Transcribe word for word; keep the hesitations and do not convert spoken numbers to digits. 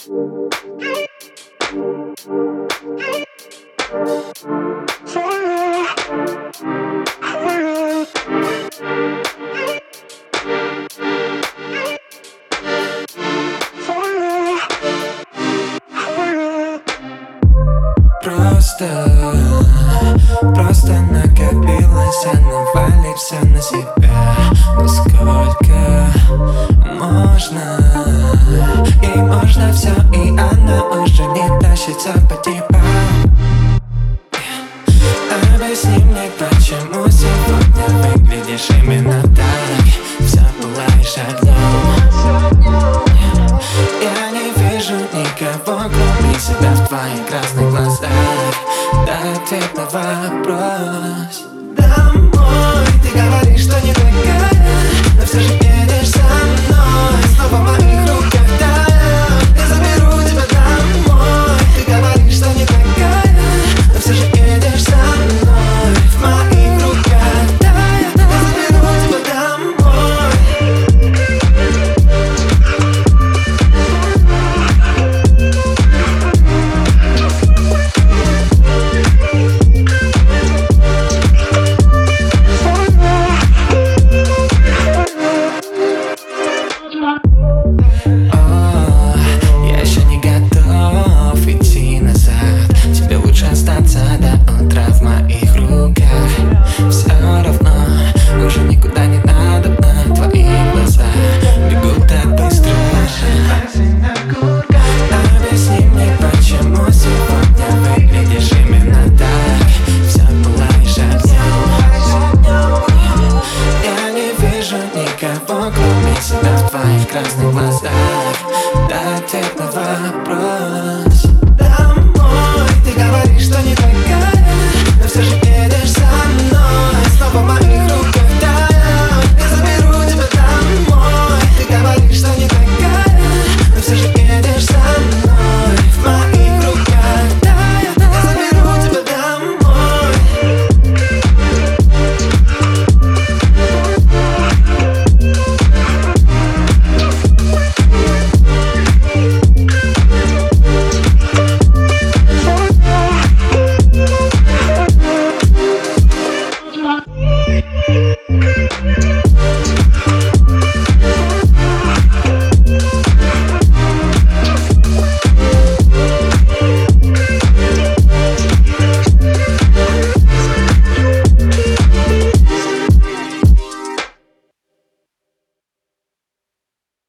Просто, просто накопилось, а навалить все на себя. Но сколько можно? И можно все, и она уже не тащится по типам. Объясни мне, почему сегодня выглядишь именно так. Вся пылаешь огнем. Я не вижу никого, кроме себя в твоих красных глазах. Дай ответ на вопрос. Домой, ты говоришь, что не такая, но все же едешь со мной. Снова в моих руках, да, я заберу тебя домой. Ты говоришь, что не такая, но все же едешь со мной. В моих руках, да, я заберу тебя домой. Никого, кроме себя в твоих красных глазах. Дай ответ на